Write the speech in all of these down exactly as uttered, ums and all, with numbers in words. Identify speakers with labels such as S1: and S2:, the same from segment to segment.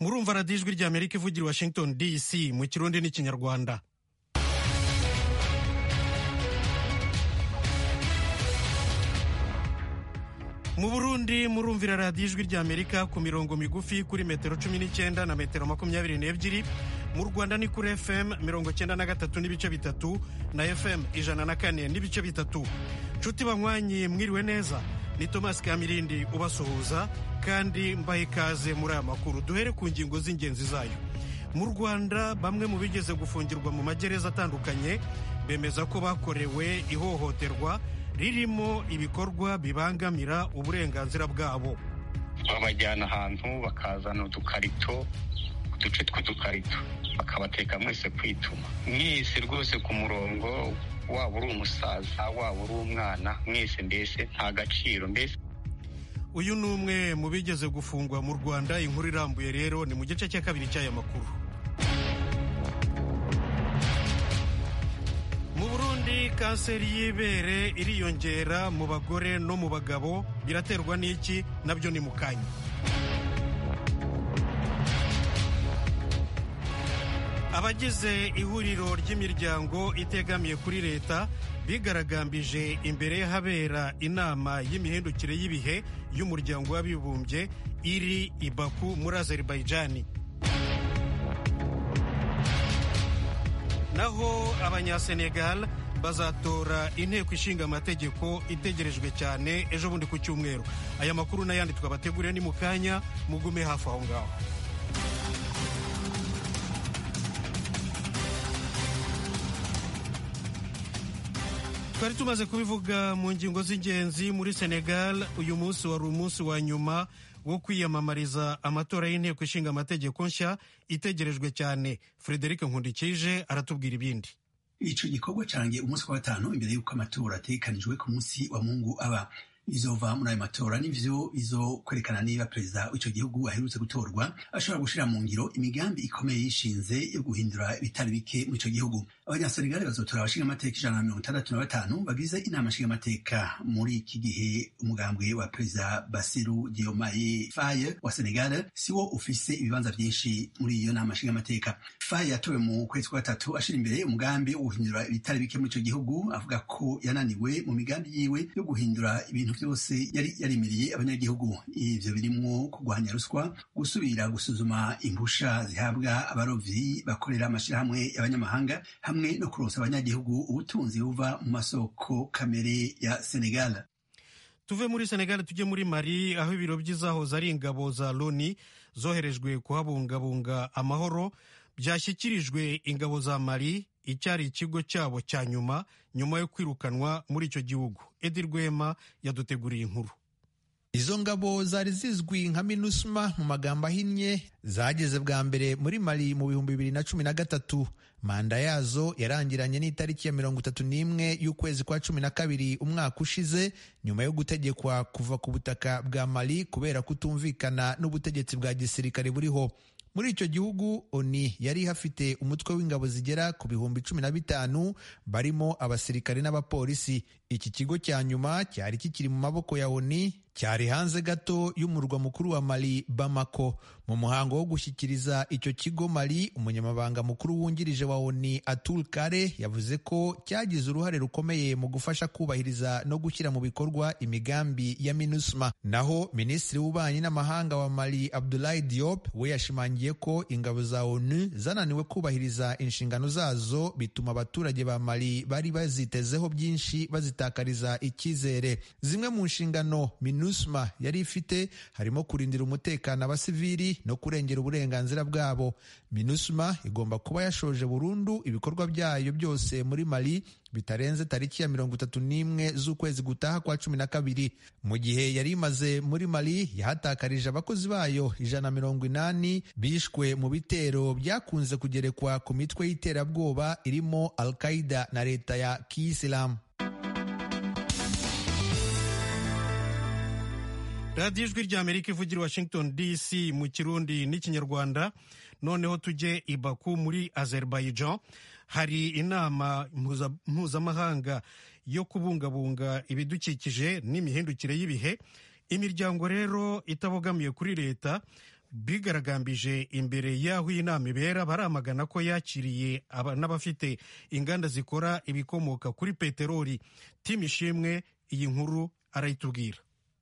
S1: murumva radiyo ijwi ry'Amerika ivugira i Washington D C mu kirundi n'ikinyarwanda. Mu Burundi murumvira radiyo ijwi ry'Amerika ku mirongo migufi kuri metero cumi n'icyenda na metero makumyabiri n'ebyiri. Mu Rwanda ni kuri F M mirongo cyenda na gatatu n'ibice bitatu na F M ijana na kane n'ibice bitatu. Nshuti banywanyi mwiriwe neza, ni Thomas Kamirindi ubasuhuza kandi mbahe ikaze muri aya makuru. Duhere ku ngingo z'ingenzi zayo. Mu Rwanda bamwe mu bigeze gufungirwa mu magereza atandukanye bemeza ko bakorewe ihohoterwa ririmo ibikorwa bibangamira uburenganzira bwabo.
S2: Babajyana ahantu bakazana udukarito, uduce tw'udukarito bakabateka mwese kwituma, mwese rwose ku murongo, waba uri umusaza waba uri umwana, mwese mbese nta gaciro. Mbese
S1: uyu ni umwe mu bigeze gufungwa mu Rwanda. Inkuru irambuye rero ni mu gice cya kabiri cy'aya makuru. Mu Burundi kanseri y'ibere iriyongera mu bagore no mu bagabo, biraterwa n'iki? Nabyo ni mu kanya. Abagize ihuriro ry'imiryango itegamiye kuri leta bigaragambije imbere y'ahabera inama y'imihindukire y'ibihe y'umuryango w'abibumbye iri i Baku muri Azerbaijan. Naho abanyasenegal bazatora inteko ishinga amategeko itegerejwe cyane ejo bundi ku cyumweru. Aya makuru n'ayandi twabateguriye ni mu kanya, mugume hafi aho ngaho. Twari tumaze kubivuga mu ngingo z'ingenzi. Muri Senegal uyu munsi wari umunsi wa nyuma wo kwiyamamariza amatora y'inteko ishinga amategeko nshya itegerejwe cyane. Frederic Nkundikije aratubwira ibindi.
S3: Ico gikorwa carangiye umunsi wa gatanu imbere y'uko amatora ategekanijwe ku munsi wa Mungu aba. Bizova muri ayo matora nivyo bizokwerekana niba perezida w'ico gihugu aherutse gutorwa ashobora gushira mu ngiro imigambi ikomeye yishinze yo guhindura ibitari bike muri ico gihugu. Abanyasenegal bazotora abashinga amateka ijana na mirongo itandatu na batanu bagize inama nshinga amateka. Muri iki gihe umugambwe wa perezida Bassirou Diomaye Faye wa Senegal siwo ufise ibibanza vyinshi muri iyo nama nshinga amateka. Faye yatowe mu kwezi kwa gatatu ashira imbere umugambi wo guhindura ibitari bike muri ico gihugu, avuga ko yananiwe mu migambi yiwe yo guhindura ibintu byose yari yarimiriye abanyagihugu. Ivyo birimwo kurwanya ruswa, gusubira gusuzuma impusha zihabwa abarovyi bakorera amashirahamwe y'abanyamahanga, hamwe no kuronsa abanyagihugu ubutunzi buva mu masoko kamere ya Senegal.
S1: Tuve muri Senegal tujye muri Mali, aho ibiro by'izahoze ari ingabo za Loni zoherejwe kuhabungabunga amahoro byashyikirijwe ingabo za Mali, icyari ikigo cyabo cya nyuma nyuma yo kwirukanwa muri icyo gihugu. Edi Rwema yaduteguriye inkuru.
S4: Izo ngabo zari zizwi nka MINUSMA mu magambo ahinnye, zageze bwa mbere muri Mali mu bihumbi bibiri na cumi na gatatu. Manda yazo yarangiranye n'itariki ya mirongo itatu n'imwe y'ukwezi kwa cumi na kabiri umwaka ushize, nyuma yo gutegekwa kuva ku butaka bwa Mali kubera kutumvikana n'ubutegetsi bwa gisirikare buriho. Muri icyo gihugu Oni yari hafite umutwe w'ingabo zigera ku bihumbi cumi na bitanu barimo abasirikare n'abapolisi. Iki kigo cya nyuma cyari kikiri mu maboko ya Oni, cyari hanze gato y'umurwa mukuru wa Mali, Bamako. Mu muhango wo gushyikiriza icyo kigo Mali, umunyamabanga mukuru wungirije wa Oni Atul Kare yavuze ko cyagize uruhare rukomeye mu gufasha kubahiriza no gushyira mu bikorwa imigambi ya MINUSMA. Naho Minisitiri w'Ububanyi n'Amahanga wa Mali Abdoulaye Diop we yashimangiye ko ingabo za ONU zananiwe kubahiriza inshingano zazo, bituma abaturage ba Mali bari bazitezeho byinshi bazitakariza icyizere. Zimwe mu nshingano MINUSMA yari ifite harimo kurindira umutekano abasivili no kurengera uburenganzira bwabo. MINUSMA igomba kuba yashoje burundu ibikorwa byayo byose muri Mali bitarenze tariki ya mirongo itatu n'imwe z'ukwezi gutaha kwa cumi na kabiri. Mu gihe yari imaze muri Mali, yahatakarije abakozi bayo ijana na mirongo inani bishwe mu bitero byakunze kugerekwa ku mitwe y'iterabwoba irimo Al-Qaeda na leta ya Kiyisilamu.
S1: Radiyo ijwi ry'Amerika ivugira Washington D C mu kirundi n'ikinyarwanda. Noneho tujye i Baku muri Azerbaijan. Hari inama mpuzamahanga yo kubungabunga ibidukikije n'imihindukire y'ibihe. Imiryango rero itabogamiye kuri leta bigaragambije imbere y'aho iyi nama ibera baramagana ko yakiriye n'abafite inganda zikora ibikomoka kuri peteroli. Tim Ishimwe iyi nkuru arayitubwira.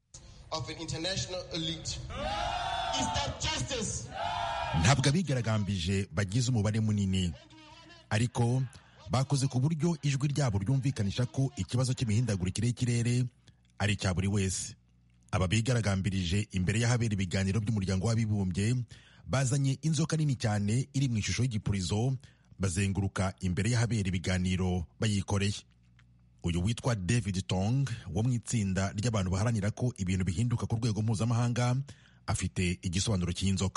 S5: Ntabwo abigaragambije bagize umubare munini, ariko bakoze ku buryo ijwi ryabo ryumvikanisha ko ikibazo cy'imihindagurikire y'ikirere ari icya buri wese. Aba bigaragambirije imbere y'ahabera ibiganiro by'umuryango w'abibumbye bazanye inzoka nini cyane iri mu ishusho y'igipurizo, bazenguruka imbere y'ahabera ibiganiro bayikoreye. Uyu witwa David Tong wo mu itsinda ry'abantu baharanira ko ibintu bihinduka ku rwego mpuzamahanga afite igisobanuro cy'inzoka.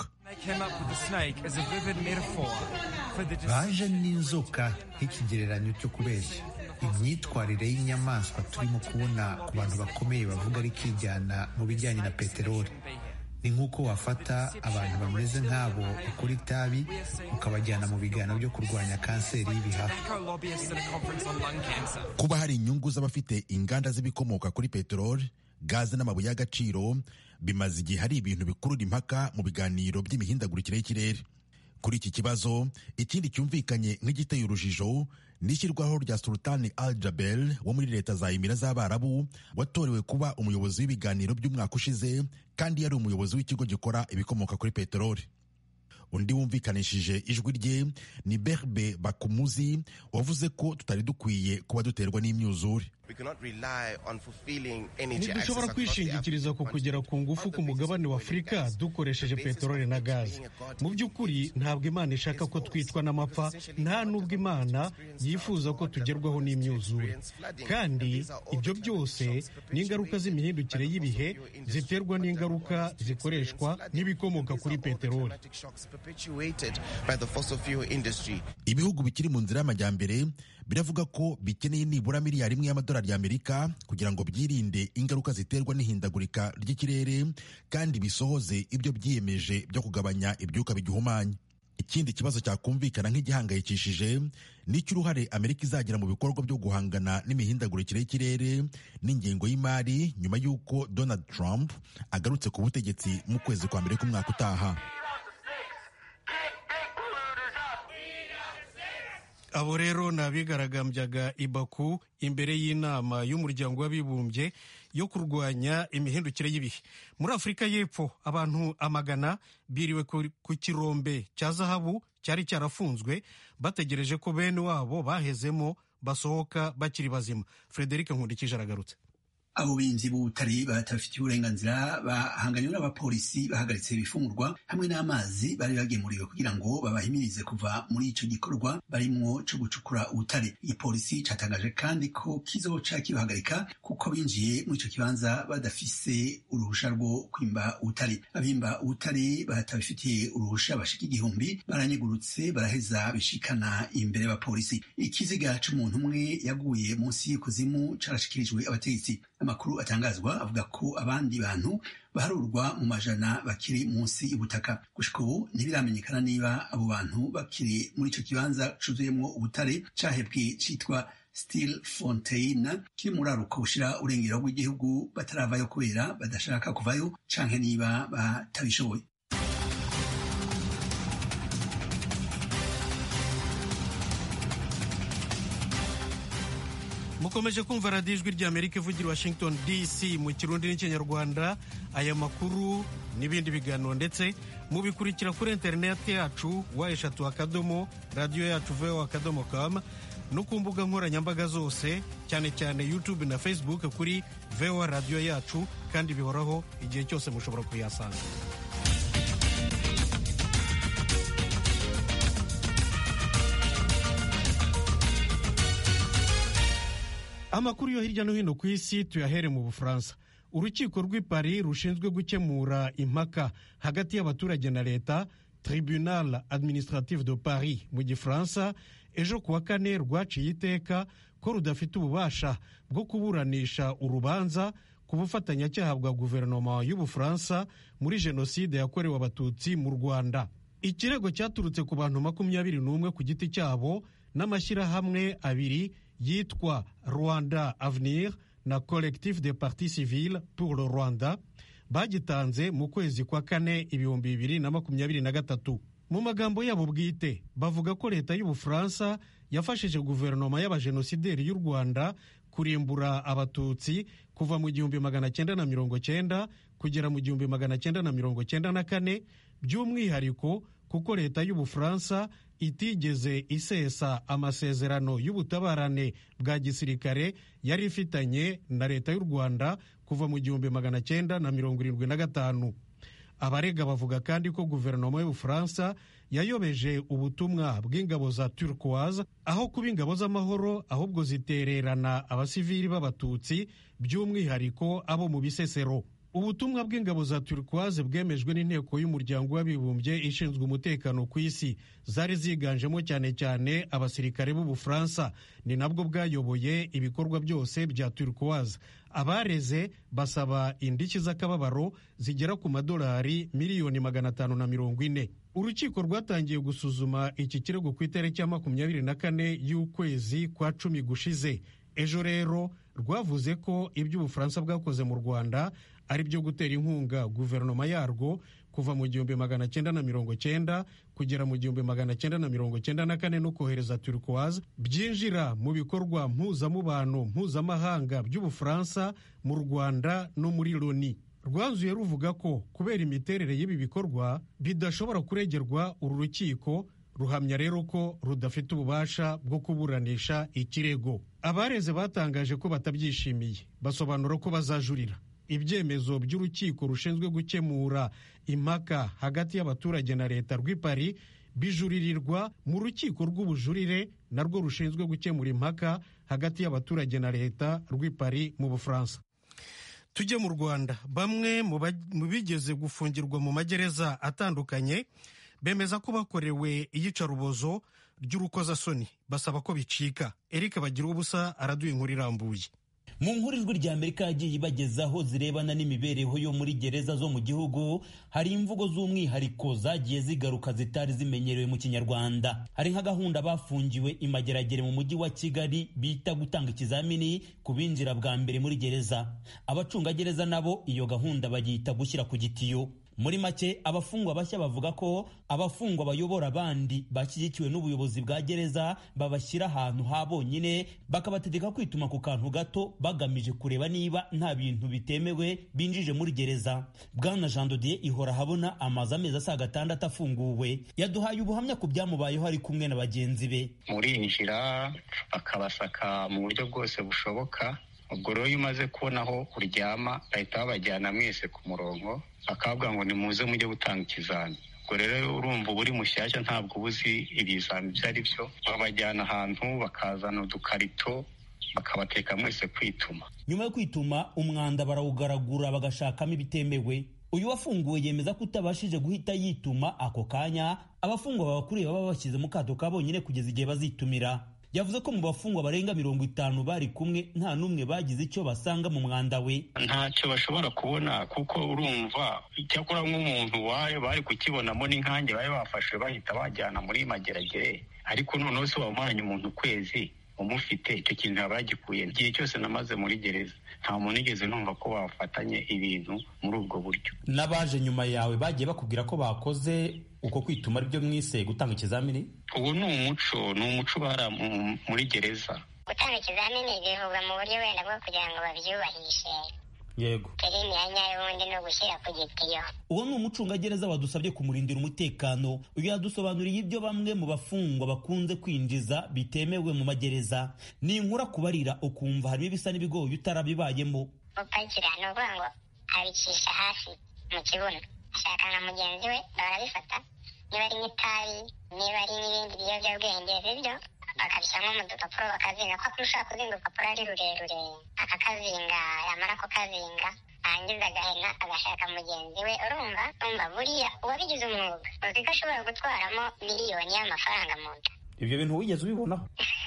S4: Baje n'inzoka nk'ikigereranyo cyo kubeshya. Imyitwarire y'inyamaswa turimo kubona ku bantu bakomeye bavuga ari kijyana mu bijyanye na peteroli. Ni nk'uko wafata abantu bameze nk'abo bakora itabi ukabajyana mu biganiro byo kurwanya kanseri y'ibihaha.
S5: Kuba hari inyungu z'abafite inganda z'ibikomoka kuri peteroli, gaze n'amabuye y'agaciro bimaze igihe hari ibintu bikurura impaka mu biganiro by'imihindagurikire y'ikirere. Kuri iki kibazo, ikindi cyumvikanye nk'igiteye urujijo n'ishyirwaho rya Sultan Al Jaber wo muri leta za Emira z'Abarabu, watorewe kuba umuyobozi w'ibiganiro by'umwaka ushize kandi yari umuyobozi w'ikigo gikora ibikomoka kuri peteroli. Undi wumvikanishije ijwi rye ni Berbe Bakumuzi wavuze ko tutari dukwiye kuba duterwa n'imyuzure.
S1: Ntidushobora kwishingikiriza ku kugera ku ngufu ku mugabane wa Afurika dukoresheje peteroli na gazi. Mu by'ukuri ntabwo Imana ishaka ko twicwa n'amapfa, nta n'ubwo Imana yifuza ko tugerwaho n'imyuzure. Kandi ibyo byose ni ingaruka z'imihindukire y'ibihe ziterwa n'ingaruka zikoreshwa n'ibikomoka kuri peteroli.
S5: Ibihugu bikiri mu nzira y'amajyambere biravuga ko bikeneye nibura miliyari imwe y'amadolari y'Amerika kugira ngo byirinde ingaruka ziterwa n'ihindagurika ry'ikirere kandi bisohoze ibyo byiyemeje byo kugabanya ibyuka bigihumanya. Ikindi kibazo cyakumvikana nk'igihangayikishije ni cy'uruhare Amerika izagira mu bikorwa byo guhangana n'imihindagurikire y'ikirere n'ingengo y'imari nyuma y'uko Donald Trump agarutse ku butegetsi mu kwezi kwa mbere k'umwaka utaha.
S1: Abo rero ni abigaragambyaga i Baku imbere y'inama y'umuryango w'abibumbye yo kurwanya imihindukire y'ibihe. Muri Afurika y'Epfo abantu amagana biriwe ku kirombe cya zahabu cyari cyarafunzwe bategereje ko bene wabo bahezemo basohoka bakiri bazima. Frederic Nkundikije aragarutse.
S3: Abo binzi b'ubutare batafitiye uburenganzira bahanganywe n'abapolisi bahagaritse ibifungurwa hamwe n'amazi bari bagemuriwe kugira ngo babahimirize kuva muri ico gikorwa barimwo co gucukura ubutare. Igipolisi catangaje kandi ko kizoca kibahagarika kuko binjiye muri ico kibanza badafise uruhusha rwo kwimba ubutare. Abimba ubutare batabifitiye uruhusha bashika igihumbi baranyegurutse baraheza bishikana imbere y'abapolisi. Ikiziga c'umuntu umwe yaguye munsi y'ikuzimu carashikirijwe abategetsi. Amakuru atangazwa avuga ko abandi bantu baharurwa mu majana bakiri munsi y'ubutaka. Gushika ubu ntibiramenyekana niba abo bantu bakiri muri ico kibanza cuzuyemwo ubutare cahebwe citwa Steel Fontaine kiri muri aruko bushira urengero rw'igihugu bataravayo kubera badashaka kuvayo canke niba batabishoboye.
S1: Mukomeje kumva radiyo ijwi ry'Amerika ivugira Washington D C mu Kirundi n'Ikinyarwanda. Aya makuru n'ibindi biganiro ndetse mubikurikira kuri interineti yacu wa eshatu akadomo radiyo yacu voa akadomo com no ku mbuga nkoranyambaga zose cyane cyane YouTube na Facebook kuri voa radiyo yacu, kandi bihoraho igihe cyose mushobora kuyasanga. Amakuru yo hirya no hino ku isi tuyahere mu Bufaransa. Urukiko rw'i Paris rushinzwe gukemura impaka hagati y'abaturage na leta, Tribunal Administratif de Paris mu Gifaransa, ejo kuwa kane rwaciye iteka ko rudafite ububasha bwo kuburanisha urubanza ku bufatanyacyaha bwa guverinoma y'Ubufaransa muri jenoside yakorewe abatutsi mu Rwanda. Ikirego cyaturutse ku bantu makumyabiri n'umwe ku giti cyabo n'amashyirahamwe abiri yitwa Rwanda Avenir na Collectif des Partis Civils pour le Rwanda, bagitanze mu kwezi kwa kane ibihumbi bibiri na makumyabiri na gatatu. Mu magambo yabo bwite bavuga ko leta y'Ubufaransa yafashije guverinoma y'abajenosideri y'u Rwanda kurimbura abatutsi kuva mu gihumbi magana cyenda na mirongo cyenda kugera mu gihumbi magana cyenda na mirongo cyenda na kane, by'umwihariko kuko leta y'Ubufaransa itigeze isesa amasezerano y'ubutabarane bwa gisirikare yari ifitanye na leta y'u Rwanda kuva mu gihumbi magana cyenda na mirongo irindwi na gatanu. Abarega bavuga kandi ko guverinoma y'Ubufaransa yayobeje ubutumwa bw'ingabo za Turquoise aho kuba ingabo z'amahoro ahubwo zitererana abasivili b'abatutsi, by'umwihariko abo mu Bisesero. Ubutumwa bw'ingabo za Turquoise bwemejwe n'inteko y'umuryango w'abibumbye ishinzwe umutekano ku isi, zari ziganjemo cyane cyane abasirikare b'Ubufaransa, ni nabwo bwayoboye ibikorwa byose bya Turquoise. Abareze basaba indishyi z'akababaro zigera ku madolari miliyoni magana atanu na mirongo ine. Urukiko rwatangiye gusuzuma iki kirego ku itariki ya makumyabiri na kane y'ukwezi kwa cumi gushize. Ejo rero rwavuze ko ibyo Ubufaransa bwakoze mu Rwanda ari byo gutera inkunga guverinoma yarwo kuva mu gihumbi magana cyenda na mirongo cyenda kugera mu gihumbi magana cyenda na mirongo cyenda na kane no kohereza Turquoise byinjira mu bikorwa mpuzamubano mpuzamahanga by'Ubufaransa mu Rwanda no muri Loni. Rwanzuye ruvuga ko kubera imiterere y'ibi bikorwa bidashobora kuregerwa uru rukiko, ruhamya rero ko rudafite ububasha bwo kuburanisha ikirego. Abareze batangaje ko batabyishimiye, basobanura ko bazajurira. Ibyemezo by'urukiko rushinzwe gukemura impaka hagati y'abaturage na leta rw'i Paris bijuririrwa mu rukiko rw'ubujurire narwo rushinzwe gukemura impaka hagati y'abaturage na leta rw'i Paris mu Bufaransa. Tujye mu Rwanda. Bamwe mu bigeze gufungirwa mu magereza atandukanye bemeza ko bakorewe iyicarubozo ry'urukozasoni, basaba ko bicika. Eric Bagiruwubusa araduye inkuru irambuye.
S6: Mu nkuru ijwi rya Amerika yagiye ibagezaho zirebana n'imibereho yo muri gereza zo mu gihugu, hari imvugo z'umwihariko zagiye zigaruka zitari zimenyerewe mu Kinyarwanda. Hari nka gahunda bafungiwe imageragere mu mujyi wa Kigali bita gutanga ikizamini ku binjira bwa mbere muri gereza. Abacungagereza nabo iyo gahunda bagihita gushyira ku gitiyo. Muri make abafungwa bashya bavuga ko abafungwa bayobora abandi bashyigikiwe n'ubuyobozi bwa gereza babashyira ahantu ha bonyine bakabategeka kwituma ku kantu gato bagamije kureba niba nta bintu bitemewe binjije muri gereza. Bwana Jean Dodier ihora habona amazi amezi asaga atandatu afunguwe yaduhaye ubuhamya ku byamubayeho ari kumwe na bagenzi be.
S2: Murinjira bakabasaka mu buryo bwose bushoboka. Ubwo rero iyo umaze kubona aho uryama bahita babajyana mwese ku murongo bakavuga ngo nimuze mujye gutanga ikizami. Ubwo rero urumva uri mushyashya ntabwo ubuzi ibizami ibyo ari byo, babajyana ahantu bakazana udukarito bakabateka mwese kwituma.
S6: Nyuma yo kwituma umwanda barawugaragura bagashakamo ibitemewe. Uyu wafunguwe yemeza ko utabashije guhita yituma ako kanya abafungwa babakuriye baba bashyize mu kato ka bonyine kugeza igihe bazitumira. Yavuze ko mu bafungwa barenga mirongo itanu bari kumwe nta n'umwe bagize icyo basanga mu mwanda we.
S2: Ntacyo bashobora kubona kuko urumva icyakora nk'umuntu wayo bari kukibonamo n'inkange bari bafashe bahita bajyana muri mageragere, ariko noneho se wamanye umuntu ukwezi umufite icyo kintu yabagikuye. Igihe cyose namaze muri gereza nta muntu igeze numva ko bafatanye ibintu muri ubwo buryo.
S6: N'abaje nyuma yawe bagiye bakubwira ko bakoze uko kwituma ari byo mwise gutanga ikizamini?
S2: Ubu ni umuco ni umuco bara muri gereza.
S7: Gutanga ikizamini bivugwa mu buryo wenda bwo kugira ngo babyubahishe.
S6: Yego.
S7: Keri imyanya y'ubundi no gushyira ku gitiyo.
S6: Uwo ni umucungagereza wadusabye kumurindira umutekano. Uyu yadusobanuriye ibyo bamwe mu bafungwa bakunze kwinjiza bitemewe mu magereza. Ni inkura kubarira ukumva harimo ibisa n'ibigoye utarabibayemo.
S7: Upakira no kuvuga ngo abicisha hasi mu kibuno. Ashaka na mugenzi we barabifata. Niba ari nk'itabi, niba ari n'ibindi biyobyabwenge bibyo bakabishyiramo mu dupapuro bakazinga, ko ushaka kuzinga urupapuro ari rurerure akakazinga, yamara kukazinga arangiza agahena agashaka mugenzi we. Urumva umva buriya uwabigize umwuga uzi ko ashobora gutwaramo miliyoni y'amafaranga mu nda.
S6: Ibyo bintu wigeze ubibonaho?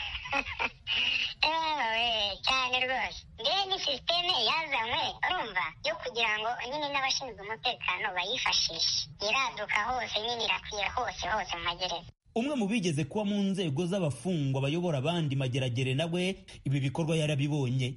S7: Ewe cyane rwose. Ngewe ni sisiteme yazanywe urumva yo kugira ngo nyine n'abashinzwe umutekano bayifashishe. Iraduka hose nyine irakwiye hose hose mu magereza.
S6: Umwe mu bigeze kuba mu nzego z'abafungwa bayobora abandi mageragere nawe ibi bikorwa yarabibonye.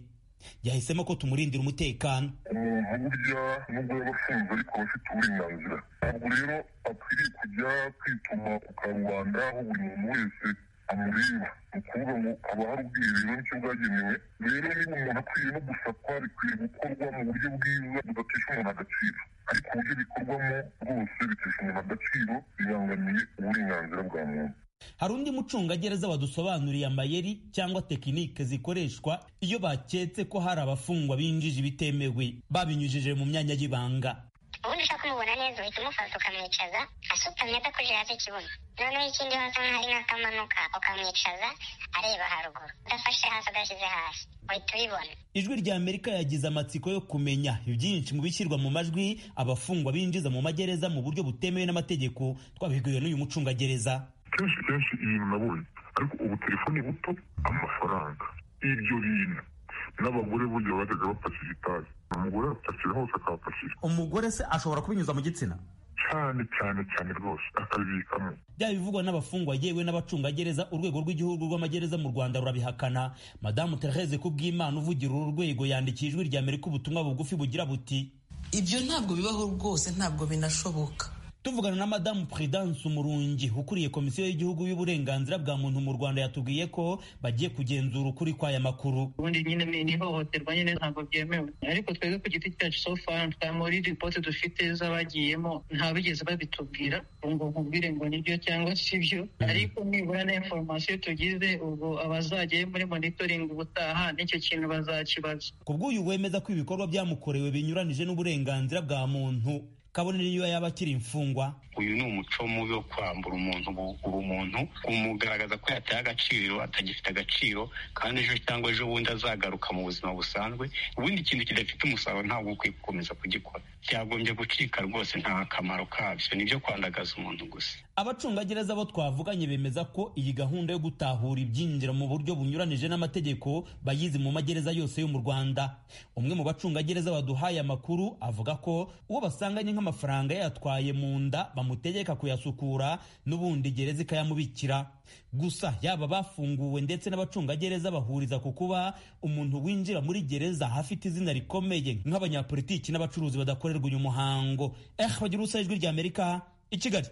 S6: yahisemo ko tumurindira umutekano.
S8: umuntu burya nubwo yaba afunze ariko aba afite uburenganzira, ntabwo rero akwiriye kujya kwituma ku karubanda aho buri muntu wese amureba. ni ukuvuga ngo haba hari ubwiherero nicyo bwagenewe. rero niba umuntu akwiye no gusakwa, bikwiye gukorwa mu buryo bwiza budatesha umuntu agaciro, ariko uburyo bikorwamo rwose bitesha umuntu agaciro, bibangamiye uburenganzira bwa muntu.
S6: Hari undi mucungagereza wadusobanuriye amayeri cyangwa tekinike zikoreshwa iyo baketse ko hari abafungwa binjije ibitemewe babinyujije mu myanya y'ibanga.
S7: ubundi ushaka kumubona neza uhita umufata ukamwicaza asutamye adakojeje hasi ikibuno, noneho ikindi wasa nk'ahari nk'akamanuka ukamwicaza areba haruguru, udafashe hasi adashyize hasi, uhita ubibona.
S6: Ijwi rya Amerika yagize amatsiko yo kumenya ibyinshi mu bishyirwa mu majwi abafungwa binjiza mu magereza mu buryo butemewe n'amategeko. Twabibwiwe n'uyu mucungagereza.
S8: kenshi kenshi ibintu nabonye, ariko ubu telefoni buto, amafaranga, ibyo bintu n'abagore burya bajyaga bapakira itabi, umugore apakira hose akahapakira.
S6: Umugore se ashobora kubinyuza mu gitsina?
S8: cyane cyane cyane rwose akabibikamo.
S6: Byaba bivugwa n'abafungwa yewe n'abacungagereza, urwego rw'igihugu rw'amagereza mu Rwanda rurabihakana. Madamu Therese Kubwimana uvugira uru rwego yandikiye Ijwi rya Amerika ubutumwa bugufi bugira buti
S9: ibyo ntabwo bibaho rwose, ntabwo binashoboka.
S6: Tuvugana na Madamu Prudence Umurungi ukuriye Komisiyo y'Igihugu y'Uburenganzira bwa Muntu mu Rwanda, yatubwiye ko bagiye kugenzura ukuri kw'aya makuru.
S10: Ubundi nyine ni ihohoterwa nyine ntabwo byemewe, ariko twebwe ku giti cyacu so far muri ripoti dufite z'abagiyemo nta bigeze babitubwira ngo nkubwire ngo nibyo cyangwa si byo, ariko nibura na information tugize ubwo abazagiye muri monitoring ubutaha n'icyo kintu bazakibaza.
S6: Kubw'uyu wemeza ko ibikorwa byamukorewe binyuranije n'uburenganzira bwa muntu, kabone niyo yaba akiri imfungwa.
S2: Uyu ni umuco mubi wo kwambura umuntu ubumuntu, kumugaragaza ko yataye agaciro, atagifite agaciro, kandi ejo cyangwa ejo bundi azagaruka mu buzima busanzwe. Ubundi ikintu kidafite umusaruro ntabwo ukwiye gukomeza kugikora, cyagombye gucika rwose, nta kamaro kabyo, nibyo kwandagaza umuntu gusa.
S6: Abacungagereza bo twavuganye bemeza ko iyi gahunda yo gutahura ibyinjira mu buryo bunyuranije n'amategeko bayizi mu magereza yose yo mu Rwanda. Umwe mu bacungagereza baduhaye amakuru avuga ko uwo basanganye nk'amafaranga yatwaye mu nda bamutegeka kuyasukura, n'ubundi gereza ikayamubikira. Gusa yaba bafunguwe ndetse n'abacungagereza bahuriza ku kuba umuntu winjira muri gereza hafite izina rikomeye nk'abanyapolitiki n'abacuruzi badakorerwa uyu muhango. Eh, bagira ubusa. Ijwi rya Amerika i Kigali.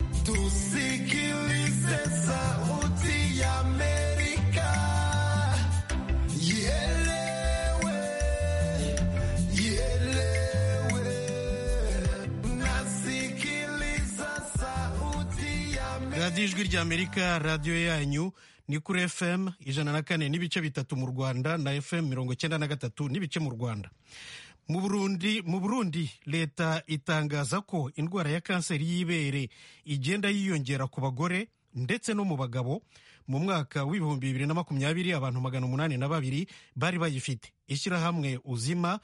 S11: Tusikilize sauti ya Amerika, ielewe, ielewe, nasikiliza sauti ya Amerika.
S1: radiyo Ijwi rya Amerika, radiyo yanyu ni kuri F M ijana na kane n'ibice bitatu mu Rwanda na F M mirongo cyenda na gatatu n'ibice mu Rwanda. Mu Burundi, mu Burundi leta itangaza ko indwara ya kanseri y'ibere igenda yiyongera ku bagore ndetse no mu bagabo. Mu mwaka w'ibihumbi bibiri na makumyabiri abantu magana umunani na babiri bari bayifite. Ishyirahamwe Uzima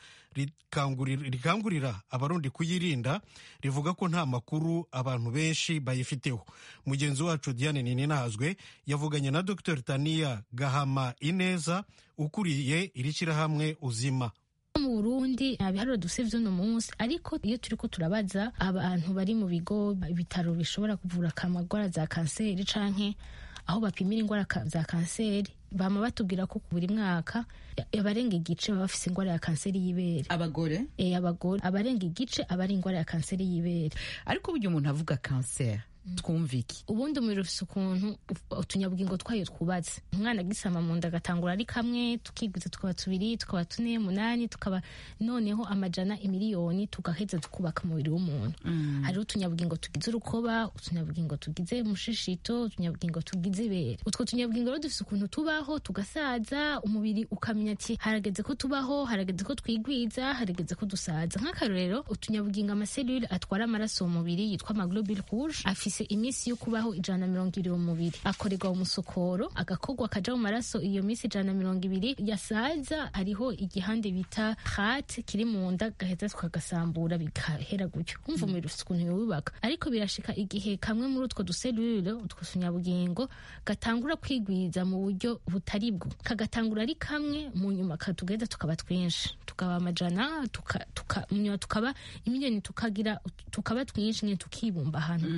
S1: rikangurira abarundi kuyirinda, rivuga ko nta makuru abantu benshi bayifiteho. Mugenzi wacu Diane Nininahazwe yavuganye na Doctor Tania Gahama Ineza ukuriye iri shyirahamwe Uzima.
S12: Mu Burundi nta biharuro dufite vy'uno munsi, ariko iyo turiko turabaza abantu bari mu bigo ibitaro bishobora kuvura amagwara za kanseri canke aho bapimira ingwara za kanseri, bama batubwira ko buri mwaka abarenga igice baba bafise ingwara ya kanseri y'ibere.
S13: Abagore?
S12: Eh, abagore abarenga igice abari ingwara ya kanseri y'ibere.
S13: Ariko buryo umuntu avuga kanseri twumva iki?
S12: Ubundi umubiri ufise ukuntu utunyabugingo twayo twubatse. Umwana agisama mu nda agatangura ari kamwe, tukigwiza tukaba tubiri, tukaba tune, munani, tukaba noneho amajana imiliyoni, tugaheza tukubaka umubiri w'umuntu. Mm. Hari utunyabugingo tugize urukoba, utunyabugingo tugize umushishito, utunyabugingo tugize ibere. Utwo tunyabugingo rero dufise ukuntu tubaho, tugasaza, umubiri ukamenya ati harageze ko tubaho, harageze ko twigwiza, harageze ko dusaza. Nk'akarorero utunyabugingo amaselule atwara amaraso mu mubiri yitwa amaglobule rouge afise imisi yo kubaho ijana na mirongo ibiri mu mubiri, akorerwa umusokoro, agakogwa kaja mu maraso iyo misi ijana na mirongo ibiri. Yasaza hariho igihande bita heart kiri mu nda, gaheza tukagasambura bigahera gutyo. Umva umubiri ufite ukuntu yubaka, ariko birashika igihe kamwe muri utwo duselule, utwo tunyabugingo gatangura kwigwiza mu buryo butari bwo, kagatangura ari kamwe, mu nyuma katugeza tukaba twinshi, tukaba amajana, tuka tuka tukaba imiliyoni, tukagira tukaba twinshi, nye tukibumba ahantu turi.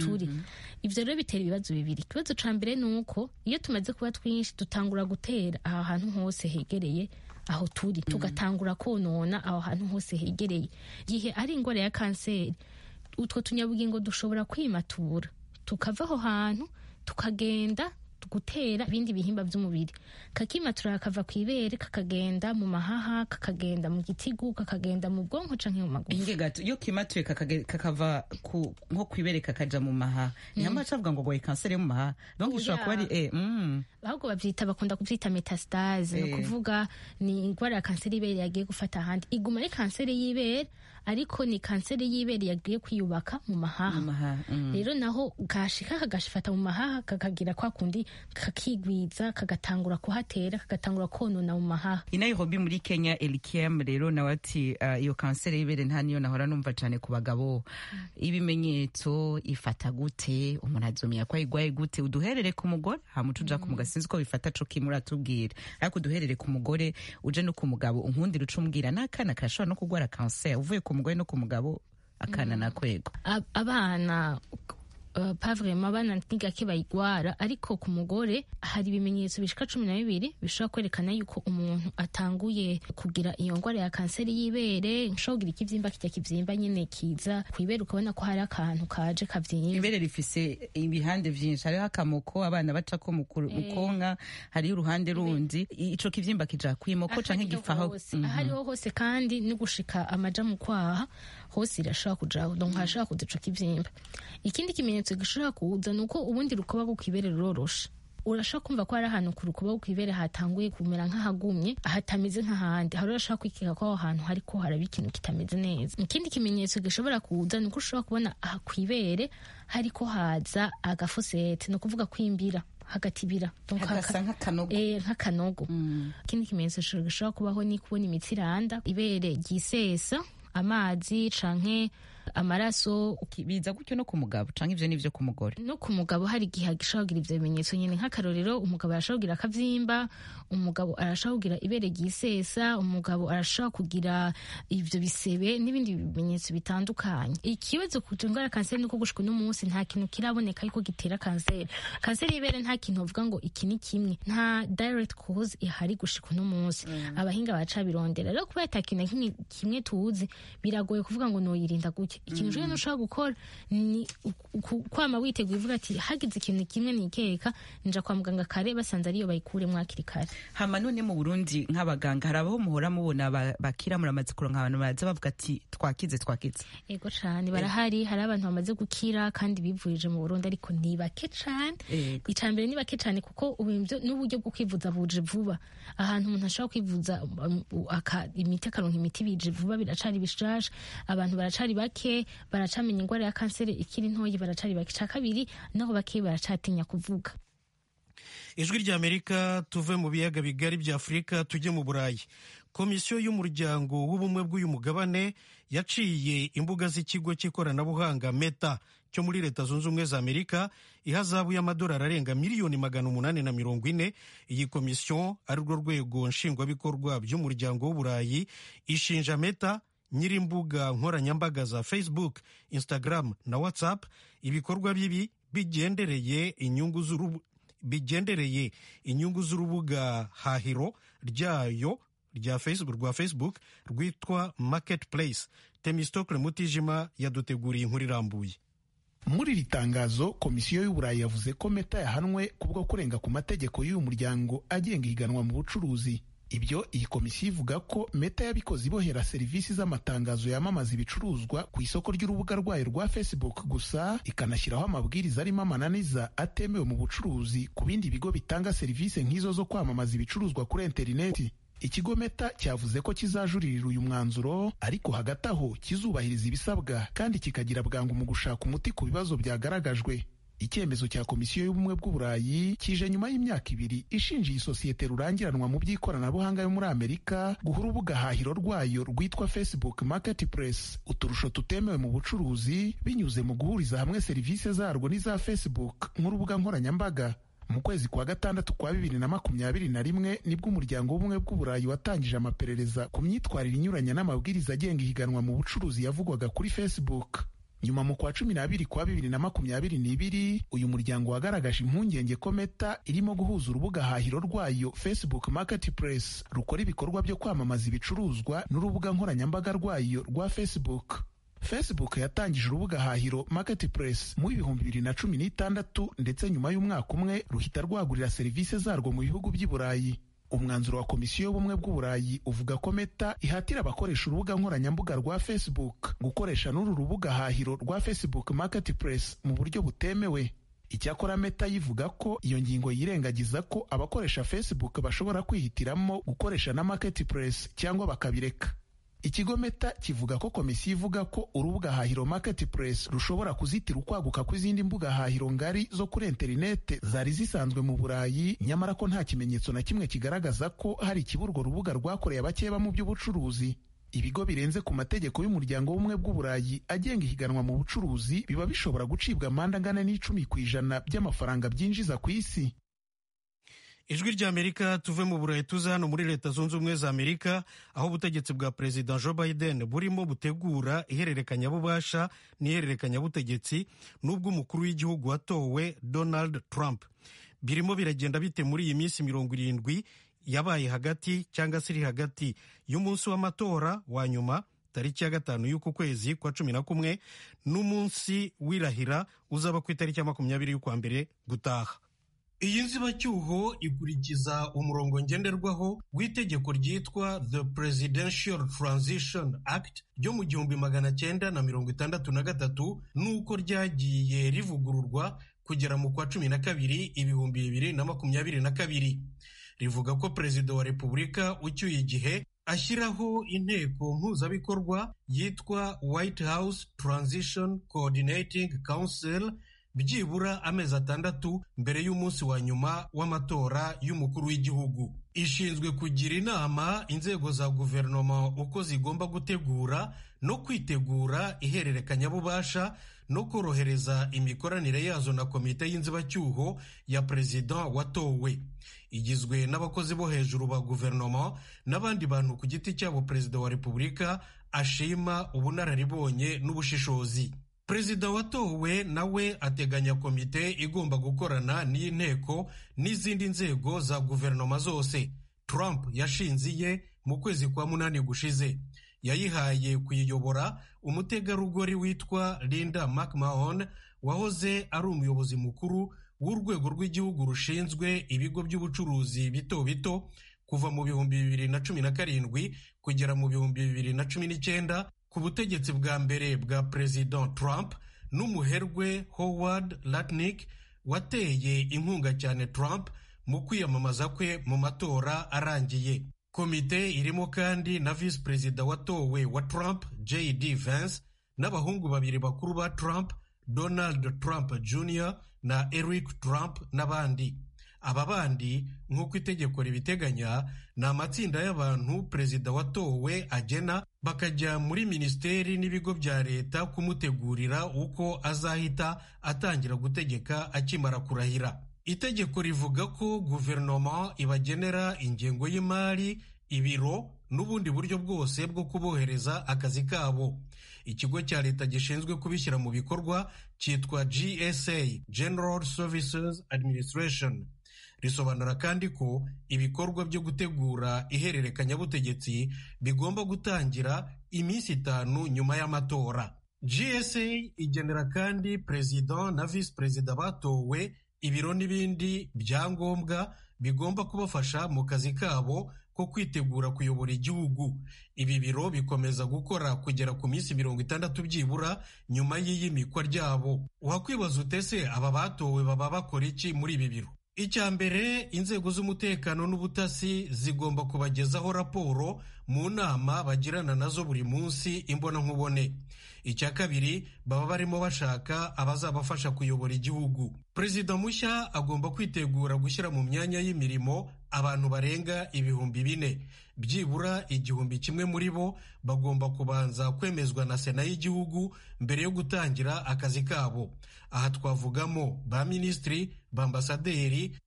S12: ivyo rero bitera ibibazo bibiri. Ikibazo ca mbere ni uko iyo tumaze kuba twinshi dutangura gutera aha hantu hose hegereye aho turi, tugatangura konona aho hantu hose hegereye. Gihe ari ingwara ya kanseri, utwo tunyabugingo dushobora kwimatura tukava aho hantu tukagenda gutera ibindi bihimba by'umubiri, kakimatura kakava ku ibere kakagenda mu mahaha, kakagenda mu gitigu, kakagenda mu bwonko canke mu maguru.
S13: Inge gato iyo kimatuye kakava ku nko kwibere kakaja mu mahaha, ni hama cavuga ngo boye kanseri yo mu mahaha, donc ishobora kuba ari eh mm
S12: ahubwo bavyita bakunda kuvyita metastase, no kuvuga ni ingwara ya kanseri y'ibere yagiye gufata ahandi, iguma ari kanseri y'ibere ariko ni kanseri y'ibere yagiye kwiyubaka mu mahaha. Rero naho gashika kagashifata mu mahaha kakagira kwa kundi kakigwiza kagatangura kuhatera kagatangura konona mu mahaha.
S13: I Nairobi muri Kenya Elikiem rero nawe ati uh, iyo kanseri y'ibere nta niyo nahora numva cyane ku bagabo. Mm. Ibimenyetso ifata gute, umuntu azomya kwa igwaye gute, uduherere ku mugore hamutuja ku mugabo sinzi ko bifata co kimura tubwira, ariko uduherere ku mugore uje no ku mugabo unkundira ucumbwira nakana kashobora no kugwara kanseri uvuye ku mugore no ku mugabo akana mm. nakwego.
S12: Ab- abana Uh, pavrema abana ntigake bayigwara, ariko ku mugore hari ibimenyetso bishika cumi na bibiri bishobora kwerekana yuko umuntu atanguye kugira iyo ngwara ya kanseri y'ibere. Nshobora kugira ikivyimba kijya kivyimba nyene kiza kwibere, ukabona ko hari akantu kaje kavyimba.
S13: Ibere rifise ibihande vyinshi, hariho akamoko abana baca ko mu konka, hariho uruhande rundi, ico kivyimba kija kwimoko canke gifaho
S12: hariho hose, kandi no gushika amaja mu kwaha hose irashobora kujaho, donc hashobora kuza ico kivyimba. Ikindi kimenyetso gishobora kuza nuko ubundi rukoba rwo kwibere rurorosha, urashaka kumva ko hari ahantu ku rukoba rwo kwibere hatanguye kumera nk'ahagumye hatameze nk'ahandi, hari urashaka kwikeka ko aho hantu hariko haraba ikintu kitameze neza. Ikindi kimenyetso gishobora kuza nuko ushobora kubona aha kwibere hariko haza agafosete, no kuvuga kwimbira hagatibira
S13: hagasa nk'akanogo
S12: eh nk'akanogo. Mm. Ikindi kimenyetso gishobora kubaho ni kubona imitsi iranda, ibere ryisesa amazi canke amaraso.
S13: Biza gutyo no ku mugabo canke ivyo nivyo ku mugore?
S12: No ku mugabo hari igihe gishobora kugira ivyo bimenyetso nyene, nk'akarorero umugabo arashobora kugira akavyimba, umugabo arashobora kugira ibere ryisesa, umugabo arashobora kugira ivyo bisebe n'ibindi bimenyetso bitandukanye. Ikibazo ku ngwara kanseri nuko gushika no munsi nta kintu kiraboneka yuko gitera kanseri. Kanseri y'ibere nta kintu uvuga ngo iki ni kimwe, nta direct cause ihari gushika no munsi. Mm. Abahinga baca birondera rero kuba atakintu kimwe kimwe tuzi, biragoye kuvuga ngo noyirinda gutya. Ikintu mm. cyo ushaka gukora ni kwama witeguye uvuga ati hagize ikintu kimwe nikeka nja kwa muganga kare basanze ariyo bayikure mwakiri kare.
S13: Hama none mu Burundi nk'abaganga harabaho muhora mubona bakira muramaze kuronka abantu baza bavuga ati twakize twakize?
S12: Ego cyane barahari, hari abantu bamaze gukira kandi bivurije mu Burundi, ariko ni bake cyane. Icambere ni bake cyane kuko ubimvyo n'uburyo bwo kwivuza buje vuba. Ahantu umuntu ashobora kwivuza aka imiti akaronka imiti bije vuba biracari bishasha, abantu baracari bake, baracamenya ingwara ya kanseri ikiri ntoyi baracari bake. Ca kabiri naho bake baracatinya kuvuga.
S1: Ijwi ry'Amerika tuve mu biyaga bigari bya Afurika tujye mu Burayi. Komisiyo y'umuryango w'ubumwe bw'uyu mugabane yaciye imbuga z'ikigo cy'ikoranabuhanga Meta cyo muri Leta Zunze Ubumwe za Amerika ihazabu y'amadolari arenga miliyoni magana umunani na mirongo ine. Iyi komisiyo ari rwo rwego nshingwabikorwa by'umuryango w'Uburayi ishinja Meta nyiri imbuga nkoranyambaga za Facebook, Instagram na WhatsApp ibikorwa bibi bigendereye inyungu z'urubu bigendereye inyungu z'urubuga hahiro ryayo rya Facebook rwa Facebook rwitwa Marketplace. Temistokle Mutijima yaduteguriye inkuru irambuye.
S14: Muri iri tangazo komisiyo y'Uburayi yavuze ko Meta yahanwe kubwo kurenga ku mategeko y'uyu muryango agenga ihiganwa mu bucuruzi. Ibyo iyi komisiyo ivuga ko Meta yabikoze ibohera serivisi z'amatangazo yamamaza ibicuruzwa ku isoko ry'urubuga rwayo rwa Facebook gusa, ikanashyiraho amabwiriza arimo amananiza atemewe mu bucuruzi ku bindi bigo bitanga serivisi nk'izo zo kwamamaza ibicuruzwa kuri interineti. Ikigo Meta cyavuze ko kizajuririra uyu mwanzuro, ariko hagati aho kizubahiriza ibisabwa kandi kikagira bwangu mu gushaka umuti ku bibazo byagaragajwe. Icyemezo cya komisiyo y'ubumwe bw'Uburayi kije nyuma y'imyaka ibiri ishinja iyi sosiyete rurangiranwa mu by'ikoranabuhanga yo muri Amerika guha urubuga hahiro rwayo rwitwa Facebook Marketplace uturusho tutemewe mu bucuruzi binyuze mu guhuriza hamwe serivisi zarwo n'iza Facebook nk'urubuga nkoranyambaga. Mu kwezi kwa gatandatu kwa bibiri na makumyabiri na rimwe nibwo umuryango w'ubumwe bw'Uburayi watangije amaperereza ku myitwarire inyuranye n'amabwiriza agenga ihiganwa mu bucuruzi yavugwaga kuri Facebook. nyuma mu kwa cumi n'abiri kwa bibiri na makumyabiri n'ibiri uyu muryango wagaragaje impungenge ko Meta irimo guhuza urubuga hahiro rwayo Facebook Marketplace rukora ibikorwa byo kwamamaza ibicuruzwa n'urubuga nkoranyambaga rwayo rwa Facebook. Facebook yatangije urubuga hahiro Marketplace mu ibihumbi bibiri na cumi n'itandatu ndetse nyuma y'umwaka umwe ruhita rwagurira serivisi zarwo mu bihugu by'i Burayi. Umwanzuro wa Komisiyo y'Ubumwe bw'Uburayi uvuga ko Meta ihatira abakoresha urubuga nkoranyambuga rwa Facebook gukoresha n'uru rubuga hahiro rwa Facebook Marketplace mu buryo butemewe. Icyakora Meta yivuga ko iyo ngingo yirengagiza ko abakoresha Facebook bashobora kwihitiramo gukoresha na Marketplace cyangwa bakabireka. Ikigo Meta kivuga ko komisiyo ivuga ko urubuga hahiro Marketplace rushobora kuzitira ukwaguka kw'izindi mbuga hahiro ngari zo kuri interinete zari zisanzwe mu Burayi, nyamara ko nta kimenyetso na kimwe kigaragaza ko hari ikiburwo rubuga rwakoreye abakeba mu by'ubucuruzi. Ibigo birenze ku mategeko y'umuryango w'ubumwe bw'Uburayi agenga ihiganwa mu bucuruzi biba bishobora gucibwa amande angana n'icumi ku ijana by'amafaranga byinjiza ku isi.
S1: Ijwi ry'Amerika tuve mu Burayi tuza hano muri Leta Zunze Ubumwe za Amerika, aho ubutegetsi bwa Perezida Joe Biden burimo butegura ihererekanyabubasha n'ihererekanyabutegetsi n'ubwo umukuru w'igihugu watowe Donald Trump. Birimo biragenda bite muri iyi minsi mirongo irindwi yabaye hagati cyangwa se iri hagati y'umunsi w'amatora wa nyuma tariki ya gatanu y'uku kwezi kwa cumi na kumwe n'umunsi wirahira uzaba ku itariki ya makumyabiri y'ukwa mbere gutaha. Iyi nzibacyuho ikurikiza umurongo ngenderwaho w'itegeko ryitwa The Presidential Transition Act ryo mu gihumbi magana cyenda na mirongo itandatu na gatatu n'uko ryagiye rivugururwa kugera mu kwa cumi na kabiri ibihumbi bibiri na makumyabiri na kabiri. Rivuga ko Perezida wa Repubulika ucyuye igihe ashyiraho inteko mpuzabikorwa yitwa White House Transition Coordinating Council byibura amezi atandatu mbere y'umunsi wa nyuma w'amatora y'umukuru w'igihugu. Ishinzwe kugira inama inzego za guverinoma uko zigomba gutegura no kwitegura ihererekanyabubasha no korohereza imikoranire yazo na komite y'inzibacyuho ya perezida watowe. Igizwe n'abakozi bo hejuru ba guverinoma n'abandi bantu ku giti cyabo Perezida wa Repubulika ashima ubunararibonye n'ubushishozi. Perezida watowe nawe ateganya komite igomba gukorana n'inteko n'izindi nzego za guverinoma zose. Trump yashinze iye mu kwezi kwa munani gushize. Yayihaye kuyiyobora umutegarugori witwa Linda McMahon wahoze ari umuyobozi mukuru w'urwego rw'igihugu rushinzwe ibigo by'ubucuruzi bito bito kuva mu bihumbi bibiri na cumi na karindwi kugera mu bihumbi bibiri na cumi n'icyenda ku butegetsi bwa mbere bwa Perezida Trump, n'umuherwe Howard Lutnick wateye inkunga cyane Trump mu kwiyamamaza kwe mu matora arangiye. Komite irimo kandi na Visi Perezida watowe wa Trump J D Vance n'abahungu babiri bakuru ba Trump Donald Trump Junior na Eric Trump n'abandi. Aba bandi nk'uko itegeko ribiteganya ni amatsinda y'abantu Perezida watowe agena bakajya muri minisiteri n'ibigo bya leta kumutegurira uko azahita atangira gutegeka akimara kurahira. Itegeko rivuga ko guverinoma ibagenera ingengo y'imari, ibiro n'ubundi buryo bwose bwo kubohereza akazi kabo. Ikigo cya leta gishinzwe kubishyira mu bikorwa cyitwa G S A, General Services Administration. Risobanura kandi ko ibikorwa byo gutegura ihererekanyabutegetsi bigomba gutangira iminsi itanu nyuma y'amatora. G S A igenera kandi Perezida na Visi Perezida batowe ibiro n'ibindi byangombwa bigomba kubafasha mu kazi kabo ko kwitegura kuyobora igihugu. Ibi biro bikomeza gukora kugera ku minsi mirongo itandatu byibura nyuma y'iyimikwa ryabo. Wakwibaza utese aba batowe baba bakora iki muri ibi biro? Icya mbere, inzego z'umutekano n'ubutasi zigomba kubagezaho raporo mu nama bagirana nazo buri munsi imbonankubone. Icya kabiri, baba barimo bashaka abazabafasha kuyobora igihugu. Perezida mushya agomba kwitegura gushyira mu myanya y'imirimo abantu barenga ibihumbi bine. Byibura igihumbi kimwe muri bo bagomba kubanza kwemezwa na Sena y'igihugu mbere yo gutangira akazi kabo. Aha twavugamo ba minisitiri, ba ambasaderi,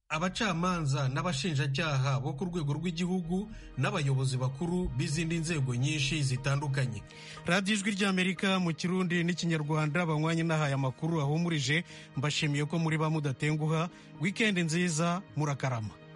S1: abacamanza n'abashinjacyaha bo ku rwego rw'igihugu n'abayobozi bakuru b'izindi nzego nyinshi zitandukanye. radiyo ijwi ry'Amerika mu kirundi n'ikinyarwanda banywanyi n'ahaye amakuru ahumurije mbashimiye ko muri ba mudatenguha. wikendi nziza, murakarama.